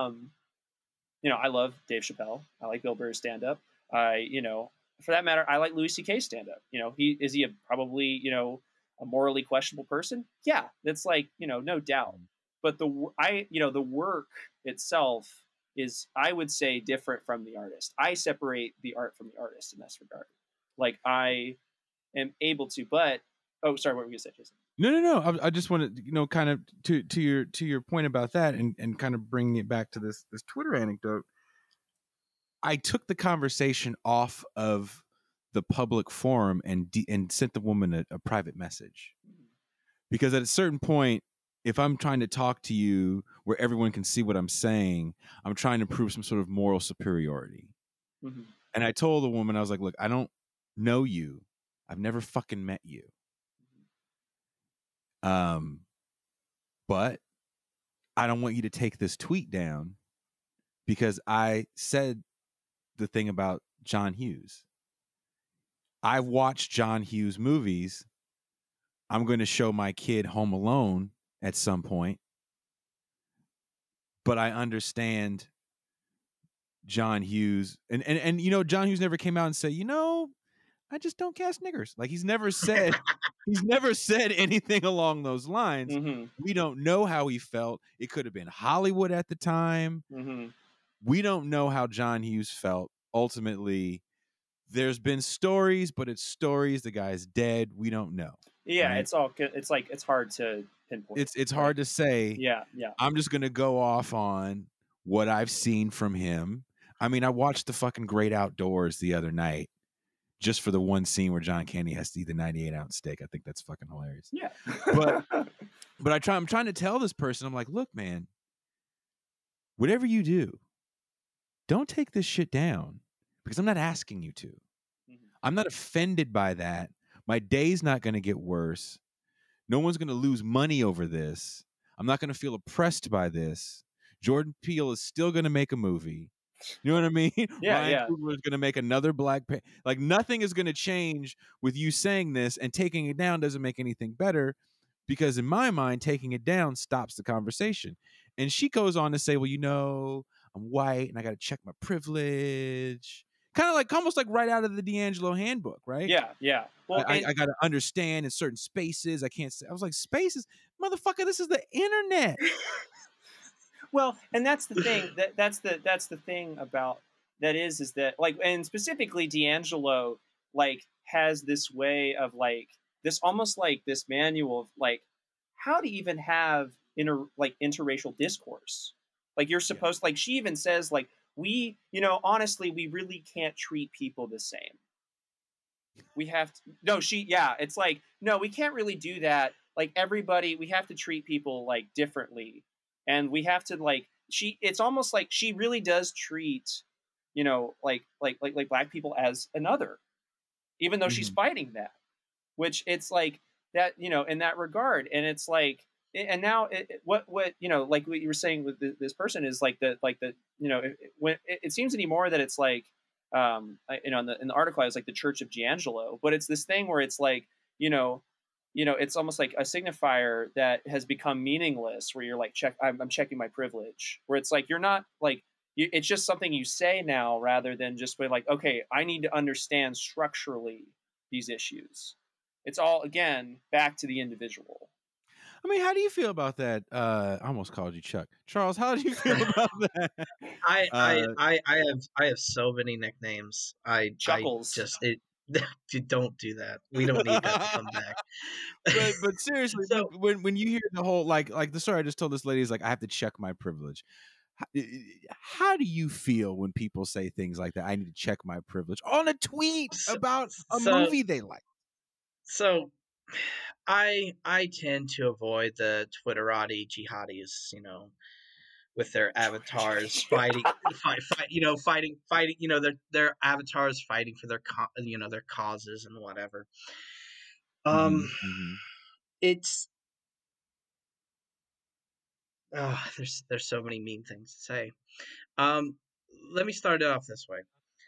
I love Dave Chappelle. I like Bill Burr's stand up. For that matter, I like Louis C.K.'s stand up. Is he probably, a morally questionable person? Yeah, that's like, no doubt. But the work itself is, I would say, different from the artist. I separate the art from the artist in this regard. Like I am able to, but sorry, what were you gonna say, Jason? No. I just wanted, kind of to your point about that, and kind of bringing it back to this Twitter anecdote. I took the conversation off of the public forum and sent the woman a private message, Because at a certain point, if I'm trying to talk to you where everyone can see what I'm saying, I'm trying to prove some sort of moral superiority. Mm-hmm. And I told the woman, I was like, look, I don't know you. I've never fucking met you. But I don't want you to take this tweet down because I said the thing about John Hughes. I've watched John Hughes movies. I'm going to show my kid Home Alone at some point. But I understand John Hughes. And you know, John Hughes never came out and said, you know, I just don't cast niggers. Like he's never said anything along those lines. Mm-hmm. We don't know how he felt. It could have been Hollywood at the time. Mm-hmm. We don't know how John Hughes felt. Ultimately, there's been stories, but it's stories. The guy's dead. We don't know. Yeah, right? it's all good. It's like it's hard to pinpoint. It's hard to say. Yeah. I'm just gonna go off on what I've seen from him. I mean, I watched the fucking Great Outdoors the other night just for the one scene where John Candy has to eat the 98-ounce steak. I think that's fucking hilarious. Yeah. But I'm trying to tell this person, I'm like, look, man, whatever you do, don't take this shit down because I'm not asking you to. Mm-hmm. I'm not offended by that. My day's not going to get worse. No one's going to lose money over this. I'm not going to feel oppressed by this. Jordan Peele is still going to make a movie. You know what I mean? Yeah, Ryan yeah. Coogler is going to make another Black Panther. Like nothing is going to change with you saying this, and taking it down doesn't make anything better because in my mind, taking it down stops the conversation. And she goes on to say, well, you know, I'm white and I got to check my privilege. Kind of like almost like right out of the D'Angelo handbook, right? Yeah. Well, I got to understand in certain spaces. I can't say. I was like, spaces, motherfucker. This is the internet. Well, and that's the thing. That's the thing about that is that like, and specifically D'Angelo like has this way of like this almost like this manual of like how to even have interracial discourse. Like you're supposed like she even says like we honestly we really can't treat people the same. We have to it's like no, we can't really do that. Like everybody, we have to treat people like differently, and we have to like it's almost like she really does treat like Black people as another, even though she's fighting that, which it's like that in that regard. And it's like and now what like what you were saying with this person is like when it seems anymore that it's like in the article I was like the Church of D'Angelo, but it's this thing where it's like it's almost like a signifier that has become meaningless where you're like I'm checking my privilege, where it's like you're not like it's just something you say now rather than just be like, okay, I need to understand structurally these issues. It's all again back to the individual. I mean, how do you feel about that? I almost called you Chuck. Charles, how do you feel about that? I have so many nicknames. Chuckles. Don't do that. We don't need that to come back. but seriously, so, when you hear the whole like the story I just told this lady is like, I have to check my privilege. How do you feel when people say things like that? I need to check my privilege on a tweet about a movie they like. So I tend to avoid the Twitterati jihadis, with their avatars fighting, their avatars fighting for their their causes and whatever. It's there's so many mean things to say. Let me start it off this way.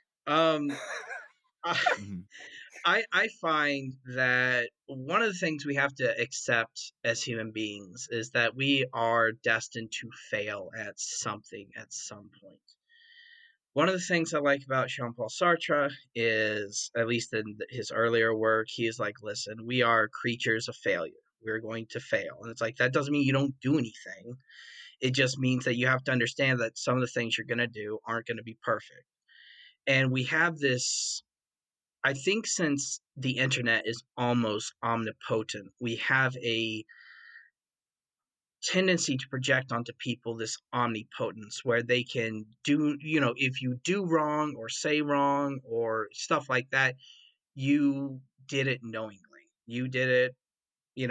I find that one of the things we have to accept as human beings is that we are destined to fail at something at some point. One of the things I like about Jean-Paul Sartre is, at least in his earlier work, he is like, listen, we are creatures of failure. We're going to fail. And it's like, that doesn't mean you don't do anything. It just means that you have to understand that some of the things you're going to do aren't going to be perfect. And we have this, I think since the internet is almost omnipotent, we have a tendency to project onto people this omnipotence where they can do, if you do wrong or say wrong or stuff like that, you did it knowingly. You did it,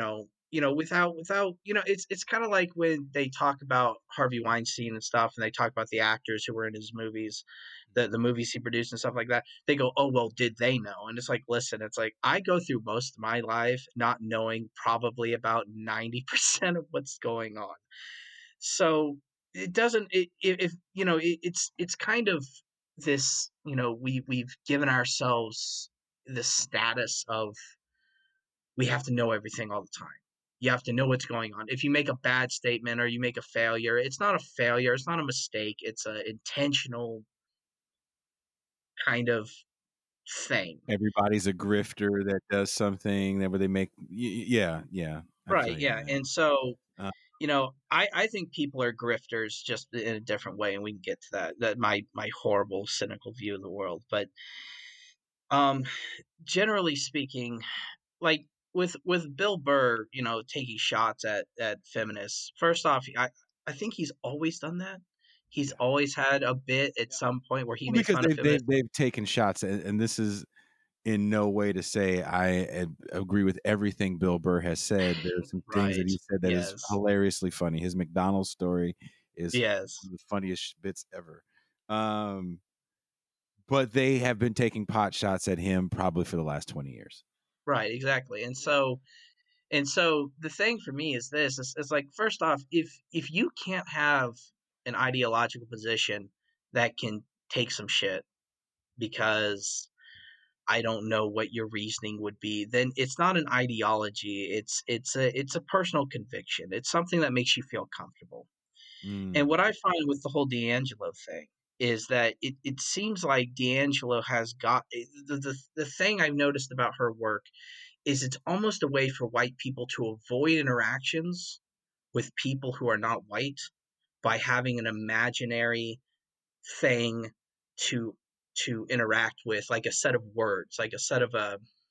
without, it's kind of like when they talk about Harvey Weinstein and stuff, and they talk about the actors who were in his movies, the movies he produced and stuff like that. They go, oh well, did they know? And it's like, listen, it's like I go through most of my life not knowing probably about 90% of what's going on. So it doesn't if it's kind of this, we've given ourselves the status of we have to know everything all the time. You have to know what's going on. If you make a bad statement or you make a failure, it's not a failure, it's not a mistake, it's an intentional kind of thing. Everybody's a grifter that does something that where they make. Yeah, yeah. I Right, feel you on yeah. that. And so, Uh, I think people are grifters just in a different way, and we can get to that my horrible cynical view of the world. But um generally speaking, like with Bill Burr, taking shots at feminists. First off, I think he's always done that. He's yeah. always had a bit at some point where he Well, makes because fun of feminists. they've taken shots, and this is in no way to say I agree with everything Bill Burr has said. There's some things that Right. he said that is Yes. hilariously funny. His McDonald's story is Yes. one of the funniest bits ever. But they have been taking pot shots at him probably for the last 20 years. Right. Exactly. And so the thing for me is this: it's like, first off, if you can't have an ideological position that can take some shit because I don't know what your reasoning would be, then it's not an ideology. It's a personal conviction. It's something that makes you feel comfortable. And Mm. what I find with the whole D'Angelo thing is that it seems like D'Angelo has got the thing I've noticed about her work is it's almost a way for white people to avoid interactions with people who are not white by having an imaginary thing to interact with, like a set of words, like a set of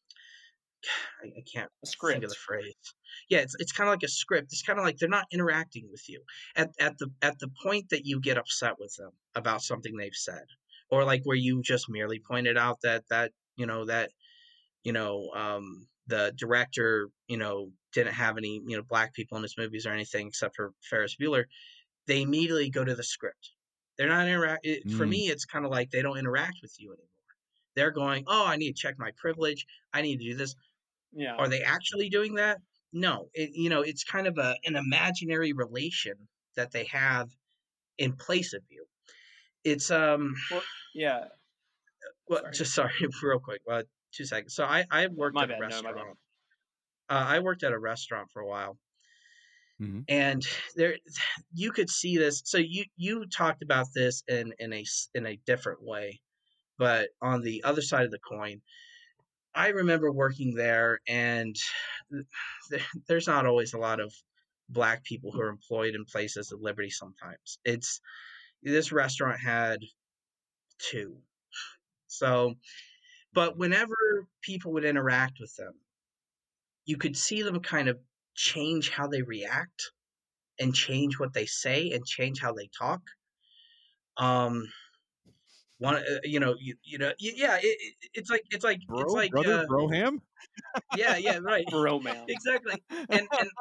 I can't A think of the script. phrase. Yeah, it's kind of like a script. It's kind of like they're not interacting with you at the point that you get upset with them about something they've said, or like where you just merely pointed out the director didn't have any black people in his movies or anything except for Ferris Bueller. They immediately go to the script. They're not interact. For Mm. me, it's kind of like they don't interact with you anymore. They're going, oh, I need to check my privilege. I need to do this. Yeah. Are they actually doing that? No. It's kind of an imaginary relation that they have in place of you. It's Well, yeah. well, Sorry. just sorry, real quick, 2 seconds. So I worked My at a bad. No, my bad. restaurant. I worked at a restaurant for a while, Mm-hmm. and there you could see this. So you talked about this in a different way, but on the other side of the coin, I remember working there, and there's not always a lot of black people who are employed in places of liberty. Sometimes it's this restaurant had two. So, but whenever people would interact with them, you could see them kind of change how they react and change what they say and change how they talk. Um, one, yeah, it's like Broham. yeah, yeah, right, Bro, man. exactly, and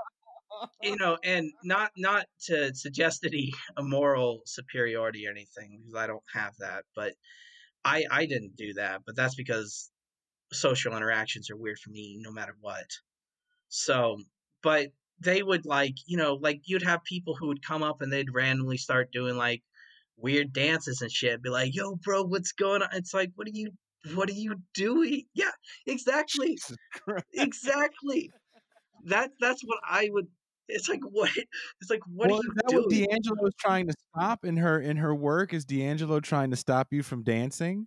and not to suggest any moral superiority or anything because I don't have that, but I didn't do that, but that's because social interactions are weird for me no matter what. So, but they would like you'd have people who would come up and they'd randomly start doing like weird dances and shit, be like, "Yo, bro, what's going on?" It's like, what are you doing? Yeah, exactly, Jesus Christ. exactly. That's what I would. It's like what? It's like what are Well, is you that what doing? D'Angelo is trying to stop in her work? Is D'Angelo trying to stop you from dancing?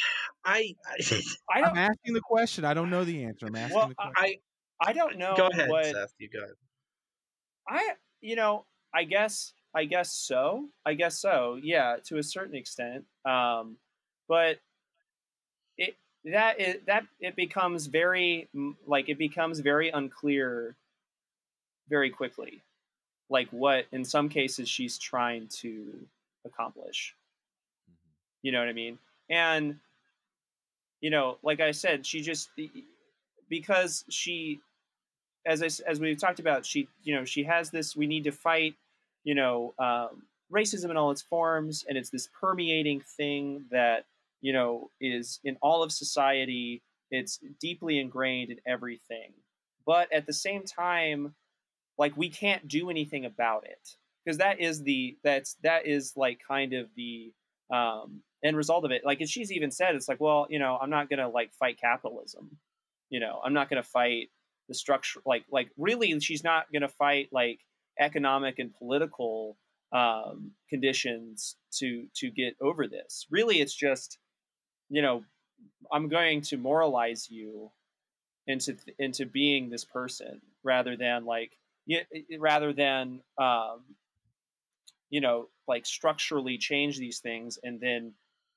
I I I'm don't. asking the question. I don't know the answer. I'm asking Well, the question. I don't go know ahead, what Seth. You go ahead. I. I guess so. I guess so. Yeah, to a certain extent. But it that it becomes it becomes very unclear very quickly, like what in some cases she's trying to accomplish. You know what I mean? And like I said, she just because as we've talked about, she has this, we need to fight, racism in all its forms, and it's this permeating thing that is in all of society. It's deeply ingrained in everything, but at the same time, like, we can't do anything about it, because that is like kind of the end result of it. Like, and she's even said, it's like, well, I'm not gonna like fight capitalism. I'm not gonna fight the structure. Like really, she's not gonna fight like economic and political conditions to get over this. Really, it's just, I'm going to moralize you into being this person, rather than like structurally change these things, and then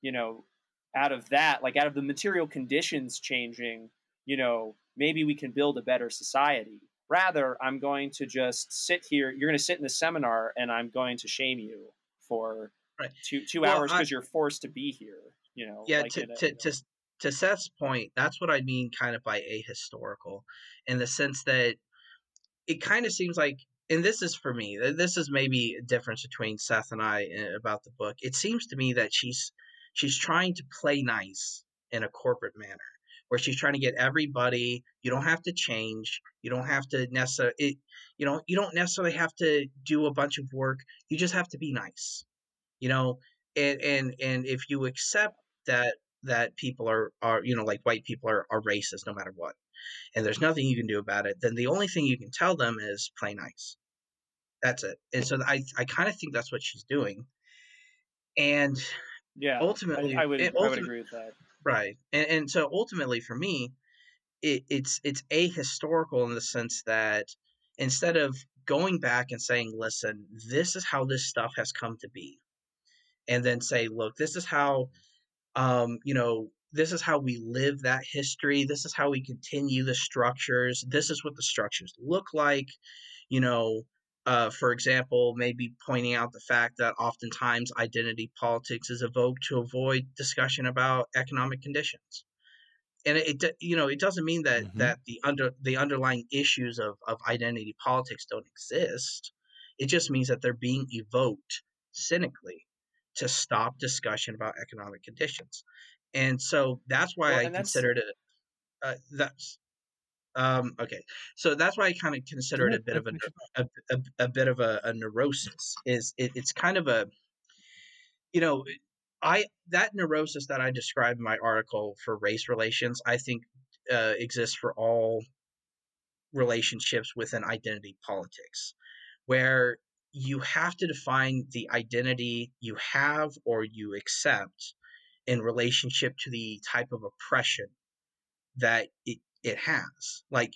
out of that, like out of the material conditions changing, maybe we can build a better society. Rather, I'm going to just sit here, you're going to sit in the seminar, and I'm going to shame you for Right. two Well, hours because you're forced to be here. Yeah, like to Seth's point, that's what I mean kind of by ahistorical, in the sense that it kind of seems like, and this is for me, this is maybe a difference between Seth and I about the book. It seems to me that she's trying to play nice in a corporate manner, where she's trying to get everybody. You don't have to change. You don't have to necessarily. You don't necessarily have to do a bunch of work. You just have to be nice. You know, and if you accept that people are like white people are racist no matter what, and there's nothing you can do about it, then the only thing you can tell them is play nice. That's it. And so I kind of think that's what she's doing. And yeah, ultimately, I would agree with that. right. And so ultimately for me, it's ahistorical in the sense that instead of going back and saying, listen, this is how this stuff has come to be, and then say, look, this is how this is how we live that history. This is how we continue the structures. This is what the structures look like. You know, for example, maybe pointing out the fact that oftentimes identity politics is evoked to avoid discussion about economic conditions. And it doesn't mean that Mm-hmm. the underlying issues of identity politics don't exist. It just means that they're being evoked cynically to stop discussion about economic conditions. And so that's why Well, I and that's considered it. That's okay. So that's why I kind of consider it a bit of a bit of a neurosis. It's kind of a you know I that neurosis that I described in my article for race relations, I think exists for all relationships within identity politics, where you have to define the identity you have or you accept in relationship to the type of oppression that it has. Like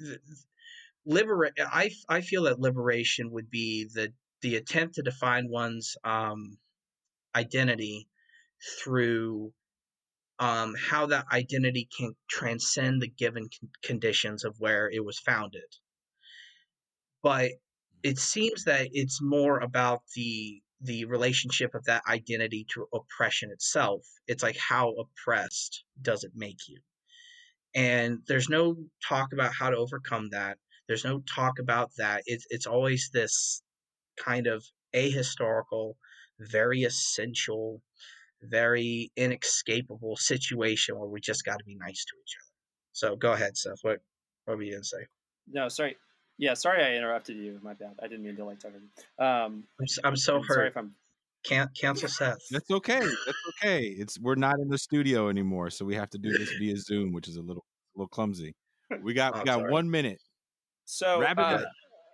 I feel that liberation would be the attempt to define one's identity through how that identity can transcend the given conditions of where it was founded. But it seems that it's more about the relationship of that identity to oppression itself. It's like, how oppressed does it make you? And there's no talk about how to overcome that. There's no talk about that. It's always this kind of ahistorical, very essential, very inescapable situation where we just got to be nice to each other. So go ahead, Seth. What were you gonna say? No, sorry. Yeah, sorry I interrupted you. My bad. I didn't mean to like talk. I'm so And sorry hurt. if I'm. Can't cancel Seth. That's okay. That's okay. We're not in the studio anymore, so we have to do this via Zoom, which is a little clumsy. We got Oh, sorry. 1 minute. So, Wrap it up.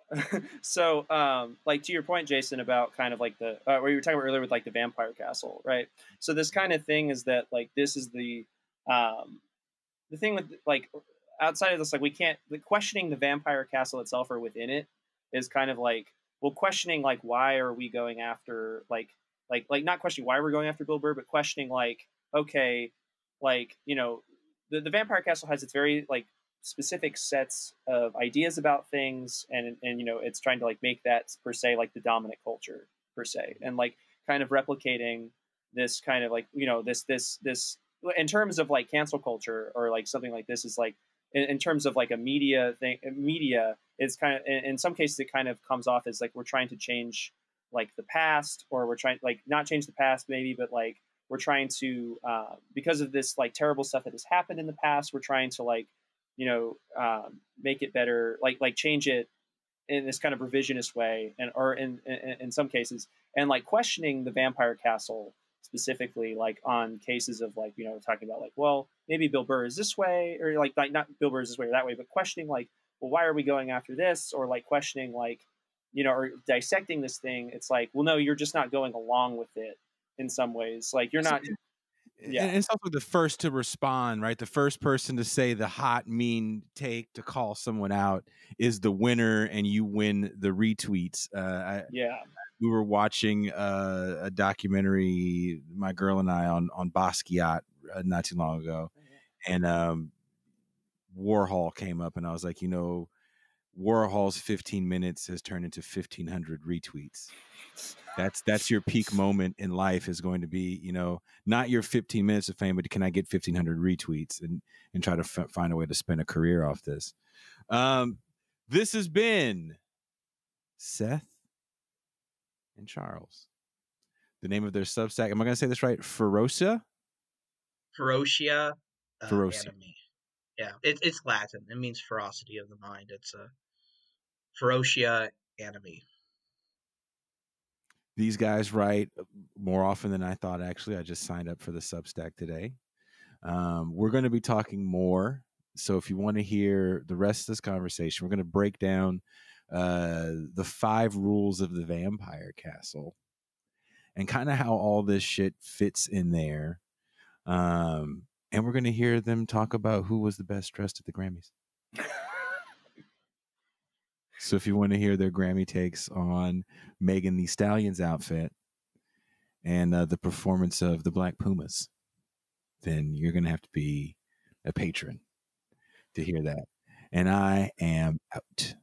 like, to your point, Jason, about kind of like the where you were talking about earlier with like the vampire castle, right? So this kind of thing is that, like, this is the thing with, like, outside of this, like, we can't, like, questioning the vampire castle itself or within it is kind of like, well, questioning like why are we going after like not questioning why we're going after Bill Burr, but questioning like, okay, like, the vampire castle has its very like specific sets of ideas about things, and it's trying to like make that per se like the dominant culture per se, and like kind of replicating this kind of like this in terms of like cancel culture or like something like this is like in terms of like a media thing, media is kind of in some cases it kind of comes off as like we're trying to change like the past, or we're trying like not change the past maybe, but like we're trying to because of this like terrible stuff that has happened in the past, we're trying to like make it better, like change it in this kind of revisionist way, and or in some cases, and like questioning the Vampire Castle specifically, like on cases of like talking about like, well, maybe Bill Burr is this way, or like not Bill Burr is this way or that way, but questioning like, well, why are we going after this, or like questioning like or dissecting this thing. It's like, well, no, you're just not going along with it in some ways. Like you're not. Yeah. And it's also the first to respond, right? The first person to say the hot, mean take to call someone out is the winner, and you win the retweets. We were watching a documentary, my girl and I, on Basquiat not too long ago, and Warhol came up, and I was like, Warhol's 15 minutes has turned into 1,500 retweets. That's your peak moment in life, is going to be, not your 15 minutes of fame, but can I get 1,500 retweets and try to find a way to spin a career off this. This has been Seth and Charles. The name of their Substack, am I going to say this right? Ferocia? Ferocia. Ferocia. Anime. Yeah, it's Latin. It means ferocity of the mind. It's a Ferocia Anime. These guys write more often than I thought, actually. I just signed up for the Substack today. We're going to be talking more. So if you want to hear the rest of this conversation, we're going to break down the 5 rules of the Vampire Castle and kind of how all this shit fits in there. And we're going to hear them talk about who was the best dressed at the Grammys. So if you want to hear their Grammy takes on Megan Thee Stallion's outfit and the performance of the Black Pumas, then you're going to have to be a patron to hear that. And I am out.